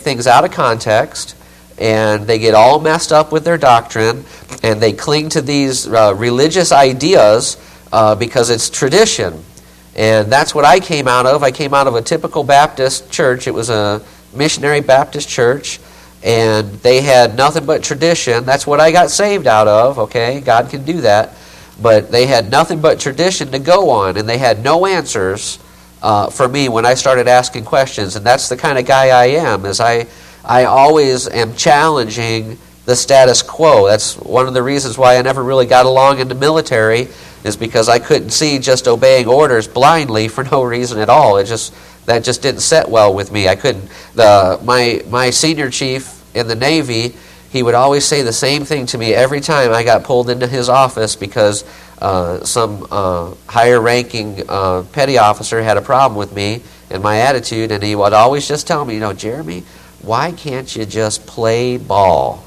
things out of context, and they get all messed up with their doctrine, and they cling to these religious ideas because it's tradition. And that's what I came out of. I came out of a typical Baptist church. It was a missionary Baptist church, and they had nothing but tradition. That's what I got saved out of, okay? God can do that. But they had nothing but tradition to go on, and they had no answers for me when I started asking questions. And that's the kind of guy I am, is I always am challenging the status quo. That's one of the reasons why I never really got along in the military, is because I couldn't see just obeying orders blindly for no reason at all. That just didn't set well with me. I couldn't. My senior chief in the Navy, he would always say the same thing to me every time I got pulled into his office because some higher-ranking petty officer had a problem with me and my attitude, and he would always just tell me, Jeremy, why can't you just play ball?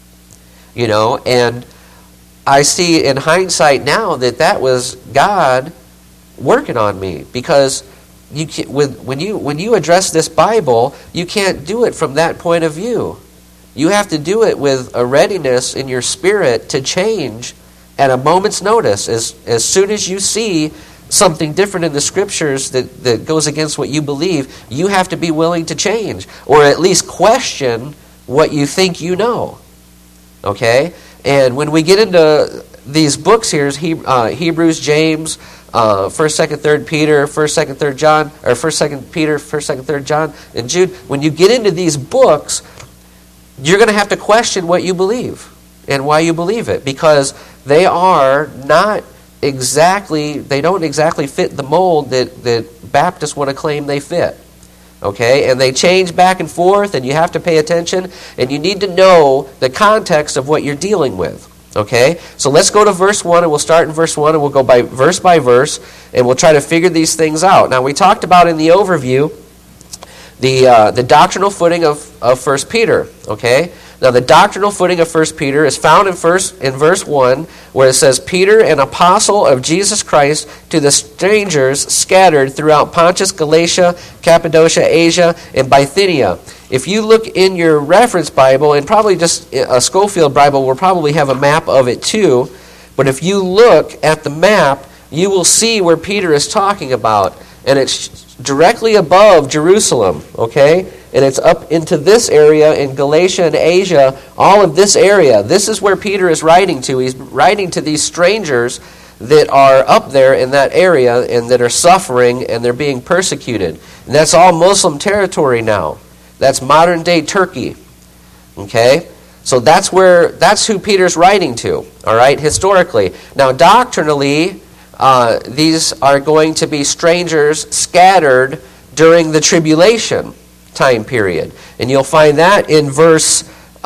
And I see in hindsight now that was God working on me, because when you address this Bible, you can't do it from that point of view. You have to do it with a readiness in your spirit to change at a moment's notice. As soon as you see something different in the Scriptures that goes against what you believe, you have to be willing to change, or at least question what you think you know. Okay? And when we get into these books here, Hebrews, James, 1st, 2nd, 3rd Peter, 1st, 2nd, 3rd John, or 1st, 2nd Peter, 1st, 2nd, 3rd John, and Jude, when you get into these books, you're going to have to question what you believe and why you believe it, because they don't exactly fit the mold that Baptists want to claim they fit. Okay? And they change back and forth, and you have to pay attention, and you need to know the context of what you're dealing with. Okay? So let's go to verse 1, and we'll start in verse 1, and we'll go by verse, and we'll try to figure these things out. Now, we talked about in the overview the doctrinal footing of 1 Peter. Okay? Now, the doctrinal footing of 1 Peter is found in verse 1, where it says, Peter, an apostle of Jesus Christ, to the strangers scattered throughout Pontus, Galatia, Cappadocia, Asia, and Bithynia. If you look in your reference Bible, and probably just a Schofield Bible will probably have a map of it too, but if you look at the map, you will see where Peter is talking about, and it's directly above Jerusalem, okay? And it's up into this area in Galatia and Asia, all of this area. This is where Peter is writing to. He's writing to these strangers that are up there in that area and that are suffering and they're being persecuted. And that's all Muslim territory now. That's modern-day Turkey, okay? So that's who Peter's writing to, all right, historically. Now, doctrinally, these are going to be strangers scattered during the tribulation time period, and you'll find that in verse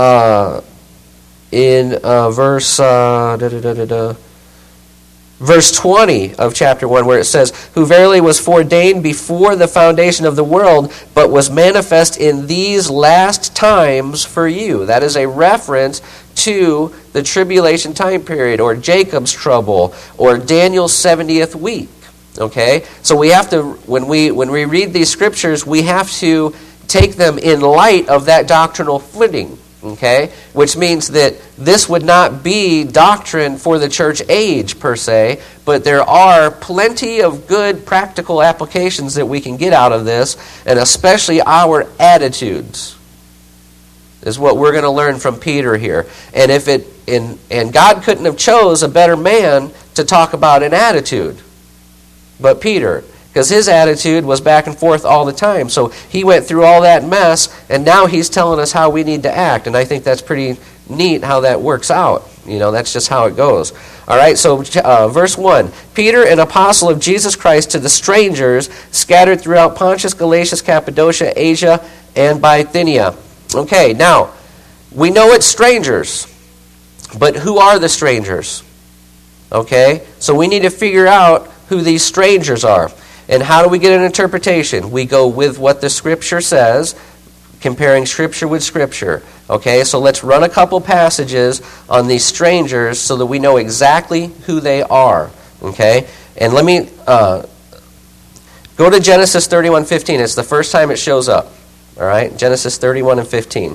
20 of chapter 1, where it says, who verily was foreordained before the foundation of the world, but was manifest in these last times for you. That is a reference to the tribulation time period, or Jacob's trouble, or Daniel's 70th week. Okay? So we have to, when we read these scriptures, we have to take them in light of that doctrinal footing. Okay? Which means that this would not be doctrine for the church age per se, but there are plenty of good practical applications that we can get out of this, and especially our attitudes is what we're going to learn from Peter here. And and God couldn't have chose a better man to talk about an attitude but Peter, because his attitude was back and forth all the time. So he went through all that mess, and now he's telling us how we need to act. And I think that's pretty neat how that works out. That's just how it goes. All right, so verse 1. Peter, an apostle of Jesus Christ, to the strangers scattered throughout Pontus, Galatia, Cappadocia, Asia, and Bithynia. Okay, now, we know it's strangers, but who are the strangers? Okay, so we need to figure out who these strangers are. And how do we get an interpretation? We go with what the Scripture says, comparing Scripture with Scripture. Okay, so let's run a couple passages on these strangers so that we know exactly who they are. Okay, and let me go to Genesis 31:15. It's the first time it shows up. All right, Genesis 31 and 15.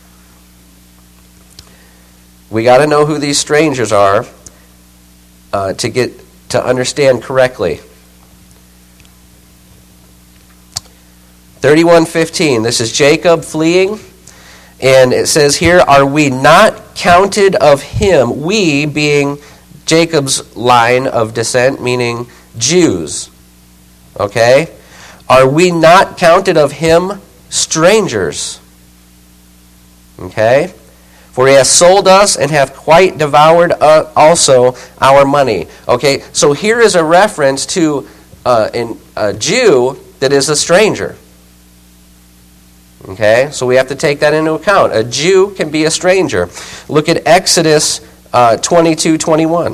We got to know who these strangers are to understand correctly. 31:15. This is Jacob fleeing, and it says here, "Are we not counted of him?" We being Jacob's line of descent, meaning Jews. Okay? "Are we not counted of him strangers?" Okay? "For he has sold us and hath quite devoured also our money." Okay, so here is a reference to a Jew that is a stranger. Okay, so we have to take that into account. A Jew can be a stranger. Look at Exodus 22:21.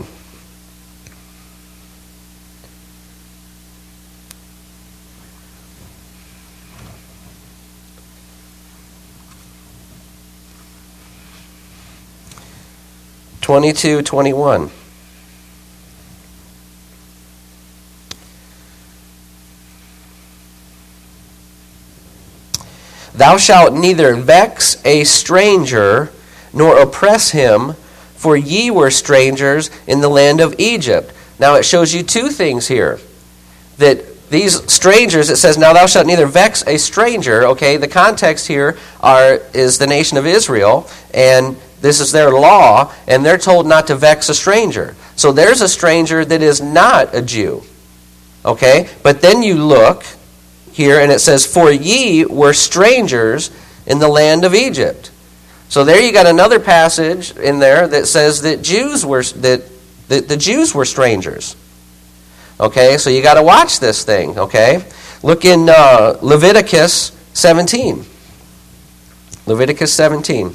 "Thou shalt neither vex a stranger, nor oppress him, for ye were strangers in the land of Egypt." Now it shows you two things here. That these strangers, it says, "Now thou shalt neither vex a stranger." Okay, the context here is the nation of Israel, and this is their law, and they're told not to vex a stranger. So there's a stranger that is not a Jew. Okay, but then you look here, and it says, "For ye were strangers in the land of Egypt." So there you got another passage in there that says that the Jews were strangers. Okay, so you got to watch this thing. Okay, look in Leviticus 17. Leviticus 17.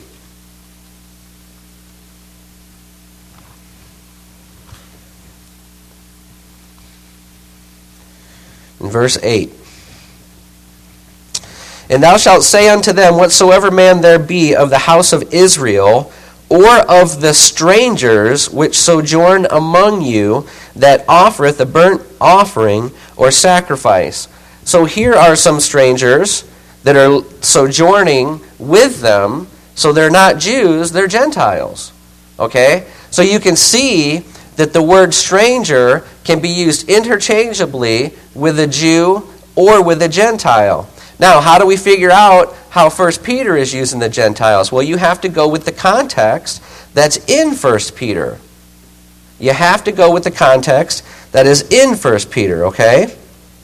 In verse 8. "And thou shalt say unto them, whatsoever man there be of the house of Israel, or of the strangers which sojourn among you, that offereth a burnt offering or sacrifice." So here are some strangers that are sojourning with them, so they're not Jews, they're Gentiles. Okay? So you can see that the word stranger can be used interchangeably with a Jew or with a Gentile. Now, how do we figure out how 1 Peter is using the Gentiles? Well, you have to go with the context that's in 1 Peter. You have to go with the context that is in 1 Peter, okay?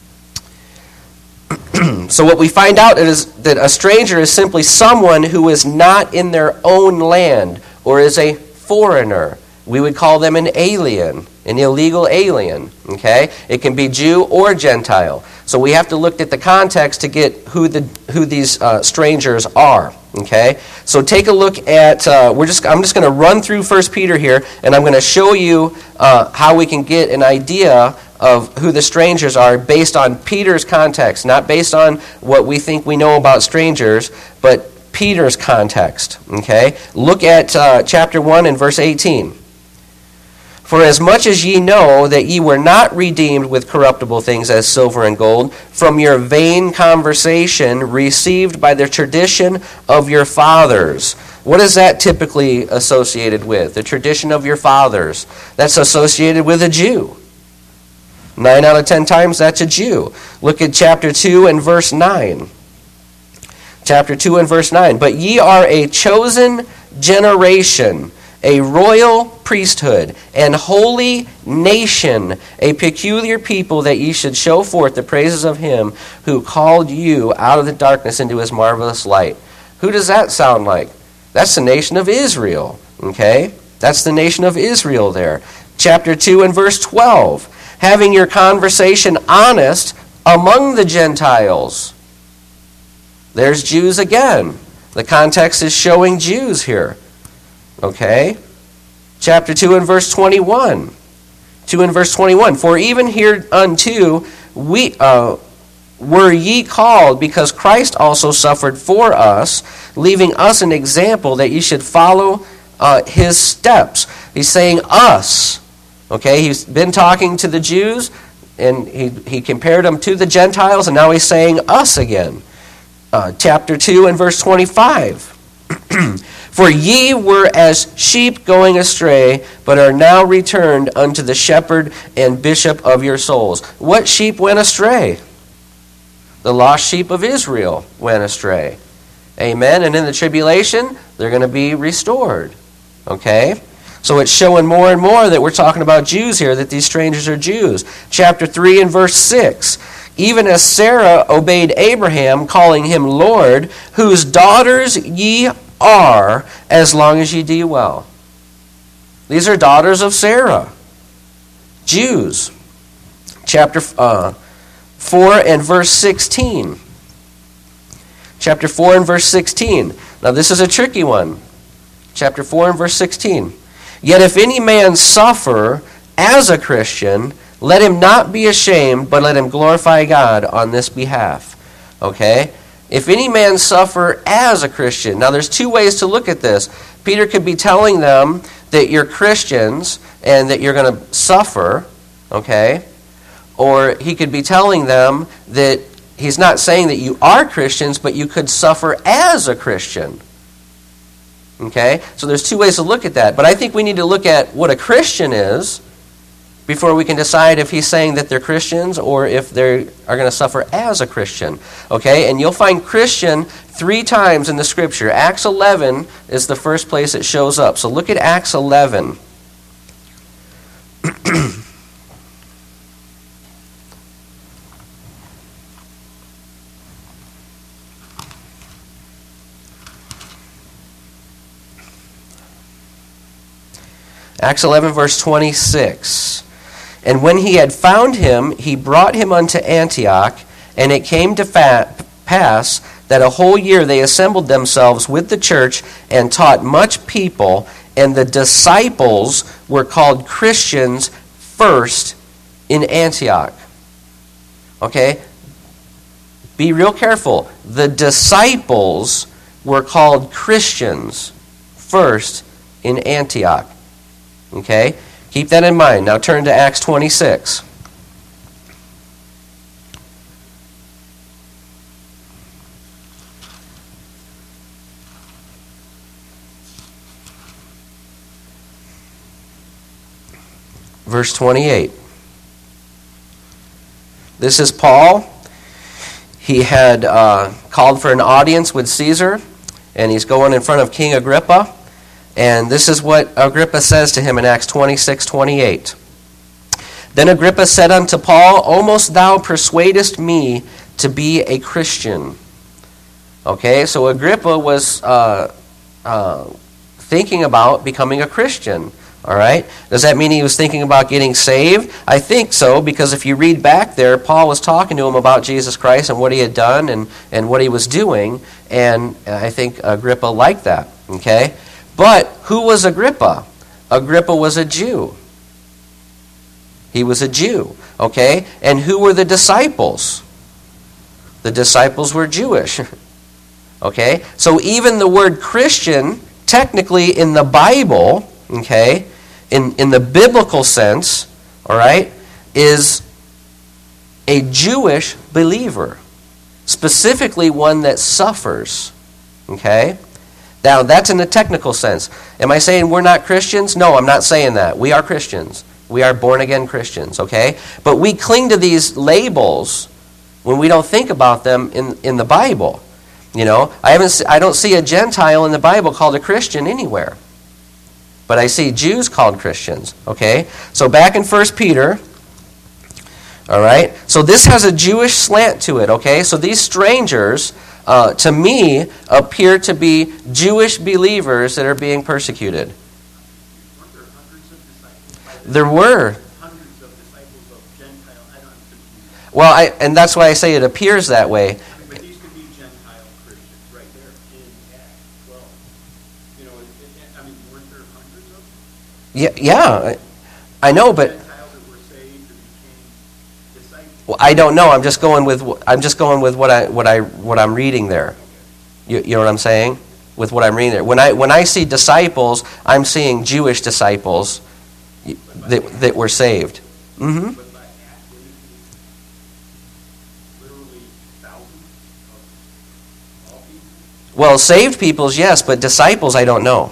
So what we find out is that a stranger is simply someone who is not in their own land or is a foreigner. We would call them an alien, an illegal alien, okay? It can be Jew or Gentile. So we have to look at the context to get who these strangers are, okay? So take a look at, I'm just going to run through 1 Peter here, and I'm going to show you how we can get an idea of who the strangers are based on Peter's context, not based on what we think we know about strangers, but Peter's context, okay? Look at chapter 1 and verse 18. "For as much as ye know that ye were not redeemed with corruptible things as silver and gold, from your vain conversation received by the tradition of your fathers." What is that typically associated with? The tradition of your fathers. That's associated with a Jew. 9 out of 10 times that's a Jew. Look at chapter 2 and verse 9. Chapter 2 and verse 9. "But ye are a chosen generation, a royal priesthood, and holy nation, a peculiar people, that ye should show forth the praises of him who called you out of the darkness into his marvelous light." Who does that sound like? That's the nation of Israel. Okay? That's the nation of Israel there. Chapter 2 and verse 12. "Having your conversation honest among the Gentiles." There's Jews again. The context is showing Jews here. Okay? Chapter 2 and verse 21. 2 and verse 21. "For even hereunto were ye called, because Christ also suffered for us, leaving us an example that ye should follow his steps." He's saying us. Okay? He's been talking to the Jews, and he compared them to the Gentiles, and now he's saying us again. chapter 2 and verse 25. For ye were as sheep going astray, but are now returned unto the shepherd and bishop of your souls. What sheep went astray? The lost sheep of Israel went astray. Amen. And in the tribulation, they're going to be restored. Okay? So it's showing more and more that we're talking about Jews here, that these strangers are Jews. Chapter 3 and verse 6. Even as Sarah obeyed Abraham, calling him Lord, whose daughters ye are, as long as ye do well. These are daughters of Sarah. Jews. Chapter 4 and verse 16. Chapter 4 and verse 16. Now this is a tricky one. Chapter 4 and verse 16. Yet if any man suffer as a Christian, let him not be ashamed, but let him glorify God on this behalf. Okay? If any man suffer as a Christian. Now there's two ways to look at this. Peter could be telling them that you're Christians and that you're going to suffer. Okay? Or he could be telling them that he's not saying that you are Christians, but you could suffer as a Christian. Okay? So there's two ways to look at that. But I think we need to look at what a Christian is before we can decide if he's saying that they're Christians or if they are going to suffer as a Christian. Okay? And you'll find Christian 3 times in the Scripture. Acts 11 is the first place it shows up. So look at Acts 11. Acts 11, verse 26. And when he had found him, he brought him unto Antioch, and it came to pass that a whole year they assembled themselves with the church and taught much people, and the disciples were called Christians first in Antioch. Okay? Be real careful. The disciples were called Christians first in Antioch. Okay? Keep that in mind. Now turn to Acts 26. Verse 28. This is Paul. He had called for an audience with Caesar, and he's going in front of King Agrippa. And this is what Agrippa says to him in Acts 26:28. Then Agrippa said unto Paul, Almost thou persuadest me to be a Christian. Okay, so Agrippa was thinking about becoming a Christian. All right? Does that mean he was thinking about getting saved? I think so, because if you read back there, Paul was talking to him about Jesus Christ and what he had done and what he was doing. And I think Agrippa liked that. Okay? But who was Agrippa? Agrippa was a Jew. He was a Jew, okay? And who were the disciples? The disciples were Jewish, okay? So even the word Christian, technically in the Bible, okay, in the biblical sense, all right, is a Jewish believer, specifically one that suffers, okay? Now, that's in the technical sense. Am I saying we're not Christians? No, I'm not saying that. We are Christians. We are born-again Christians, okay? But we cling to these labels when we don't think about them in the Bible. You know, I don't see a Gentile in the Bible called a Christian anywhere. But I see Jews called Christians, okay? So back in 1 Peter, all right? So this has a Jewish slant to it, okay? So these strangers, to me, appear to be Jewish believers that are being persecuted. Weren't there hundreds of disciples? There were. Hundreds of disciples of Gentile. I don't know. Well, and that's why I say it appears that way. I mean, but these could be Gentile Christians right there in Acts 12. You know, I mean, weren't there hundreds of them? Yeah, I know, but Gentiles that were saved and became disciples. well, I don't know. I'm just going with what I'm reading there. You know what I'm saying? With what I'm reading there. When I see disciples, I'm seeing Jewish disciples that were saved. Mm-hmm. But by Acts, literally thousands Well, saved people's, yes, but disciples, I don't know.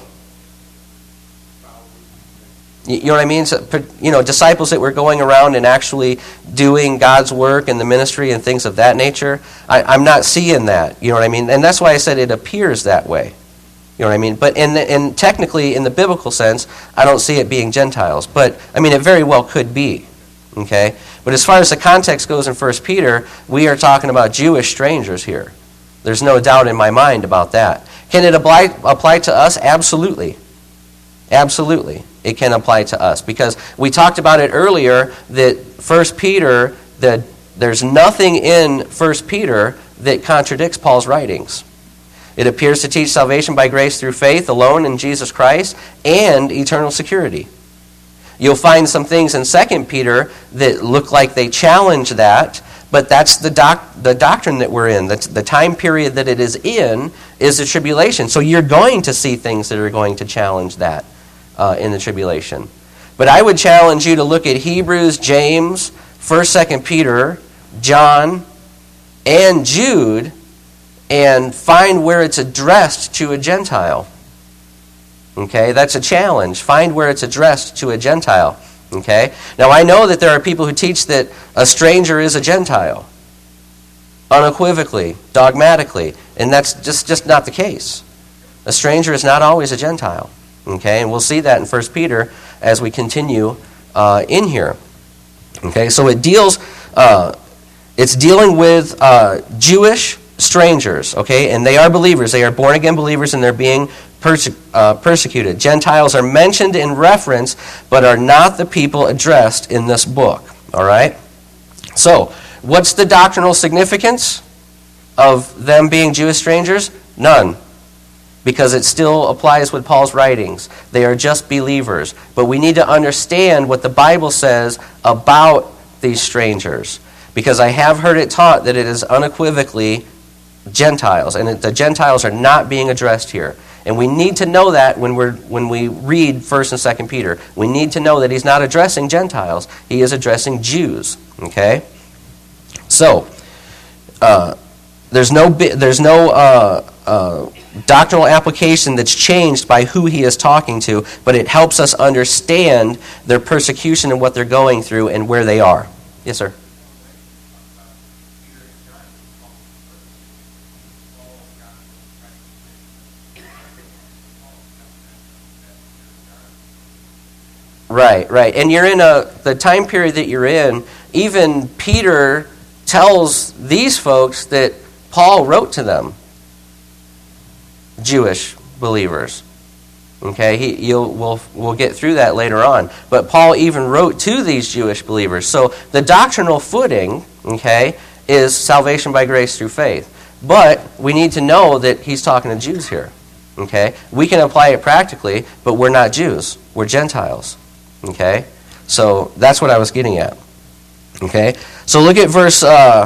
You know what I mean? So, disciples that were going around and actually doing God's work and the ministry and things of that nature, I'm not seeing that. You know what I mean? And that's why I said it appears that way. You know what I mean? But technically, in the biblical sense, I don't see it being Gentiles. But, it very well could be. Okay? But as far as the context goes in 1 Peter, we are talking about Jewish strangers here. There's no doubt in my mind about that. Can it apply to us? Absolutely. Absolutely. It can apply to us. Because we talked about it earlier that 1 Peter, that there's nothing in 1 Peter that contradicts Paul's writings. It appears to teach salvation by grace through faith alone in Jesus Christ and eternal security. You'll find some things in 2 Peter that look like they challenge that, but that's the doctrine that we're in. The time period that it is in is the tribulation. So you're going to see things that are going to challenge that in the tribulation. But I would challenge you to look at Hebrews, James, 1st, 2nd Peter, John, and Jude, and find where it's addressed to a Gentile. Okay, that's a challenge. Find where it's addressed to a Gentile. Okay? Now I know that there are people who teach that a stranger is a Gentile. Unequivocally, dogmatically. And that's just not the case. A stranger is not always a Gentile. Okay? And we'll see that in 1 Peter as we continue in here. Okay? So it's dealing with Jewish strangers, okay? And they are believers. They are born-again believers, and they're being persecuted. Gentiles are mentioned in reference, but are not the people addressed in this book, all right? So, what's the doctrinal significance of them being Jewish strangers? None, because it still applies with Paul's writings. They are just believers. But we need to understand what the Bible says about these strangers, because I have heard it taught that it is unequivocally Gentiles, and the Gentiles are not being addressed here. And we need to know that when we read 1st and 2nd Peter. We need to know that he's not addressing Gentiles. He is addressing Jews. Okay? So, there's no doctrinal application that's changed by who he is talking to, but it helps us understand their persecution and what they're going through and where they are. Yes, sir? Right. And you're in the time period that you're in, even Peter tells these folks that Paul wrote to them, Jewish believers. Okay, we'll get through that later on. But Paul even wrote to these Jewish believers. So the doctrinal footing, okay, is salvation by grace through faith. But we need to know that he's talking to Jews here. Okay, we can apply it practically, but we're not Jews. We're Gentiles. Okay, so that's what I was getting at. Okay, so look at verse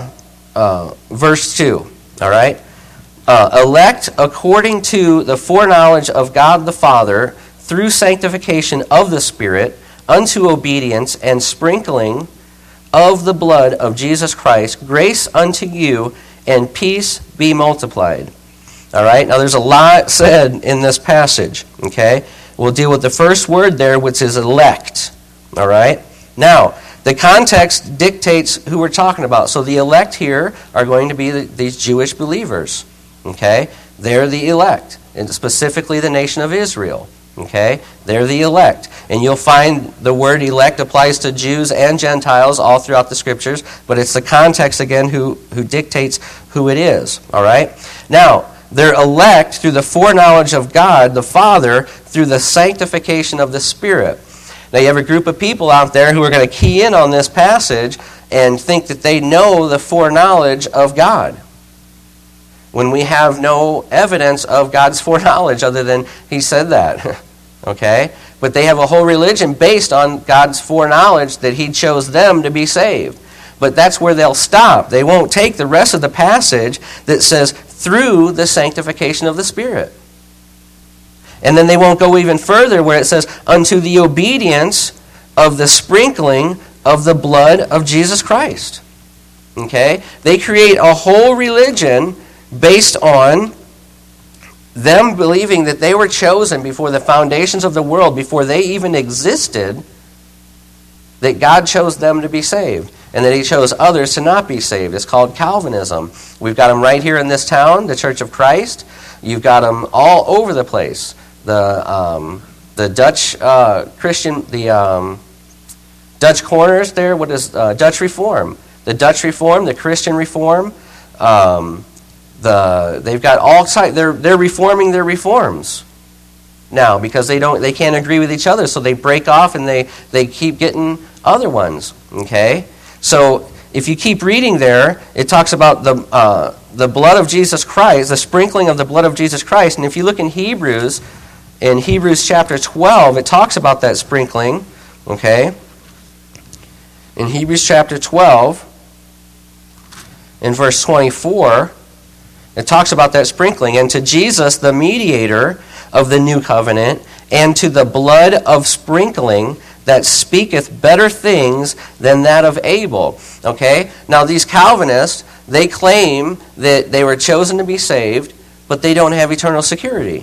2. All right, elect according to the foreknowledge of God the Father through sanctification of the Spirit unto obedience and sprinkling of the blood of Jesus Christ, grace unto you and peace be multiplied. All right, now there's a lot said in this passage. Okay. We'll deal with the first word there, which is elect. All right? Now, the context dictates who we're talking about. So the elect here are going to be these Jewish believers. Okay? They're the elect, and specifically the nation of Israel. Okay? They're the elect. And you'll find the word elect applies to Jews and Gentiles all throughout the Scriptures, but it's the context, again, who dictates who it is. All right? Now, they're elect through the foreknowledge of God, the Father, through the sanctification of the Spirit. Now you have a group of people out there who are going to key in on this passage and think that they know the foreknowledge of God, when we have no evidence of God's foreknowledge other than he said that. Okay? But they have a whole religion based on God's foreknowledge that he chose them to be saved. But that's where they'll stop. They won't take the rest of the passage that says, through the sanctification of the Spirit. And then they won't go even further where it says, unto the obedience of the sprinkling of the blood of Jesus Christ. Okay? They create a whole religion based on them believing that they were chosen before the foundations of the world, before they even existed, that God chose them to be saved, and that he chose others to not be saved. It's called Calvinism. We've got them right here in this town, the Church of Christ. You've got them all over the place. The Dutch Christian, the Dutch corners there, what is Dutch Reform? The Dutch Reform, the Christian Reform, they've got all sides. They're reforming their reforms now because they can't agree with each other, so they break off and they keep getting other ones. Okay, so if you keep reading there, it talks about the blood of Jesus Christ, the sprinkling of the blood of Jesus Christ, and if you look in Hebrews chapter 12, it talks about that sprinkling. Okay, in Hebrews chapter 12, in verse 24. It talks about that sprinkling. And to Jesus, the mediator of the new covenant, and to the blood of sprinkling that speaketh better things than that of Abel. Okay? Now these Calvinists, they claim that they were chosen to be saved, but they don't have eternal security.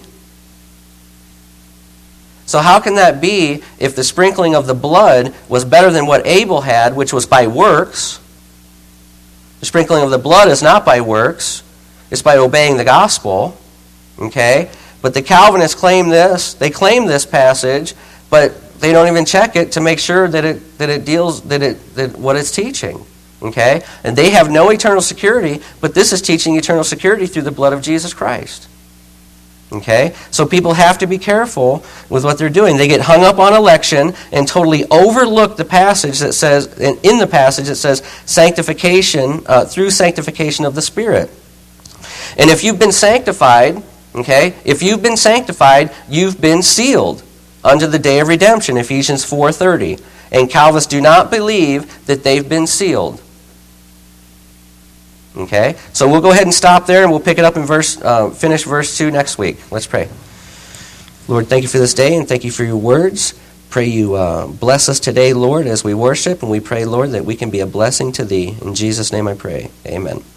So how can that be if the sprinkling of the blood was better than what Abel had, which was by works? The sprinkling of the blood is not by works. It's by obeying the gospel, okay? But the Calvinists claim this. They claim this passage, but they don't even check it to make sure that what it's teaching, okay? And they have no eternal security, but this is teaching eternal security through the blood of Jesus Christ, okay? So people have to be careful with what they're doing. They get hung up on election and totally overlook the passage that says, in the passage it says, sanctification through sanctification of the Spirit. And if you've been sanctified, okay, you've been sealed unto the day of redemption, Ephesians 4:30. And Calvinists do not believe that they've been sealed. Okay, so we'll go ahead and stop there, and we'll pick it up in finish verse 2 next week. Let's pray. Lord, thank you for this day, and thank you for your words. Pray you bless us today, Lord, as we worship, and we pray, Lord, that we can be a blessing to thee. In Jesus' name I pray. Amen.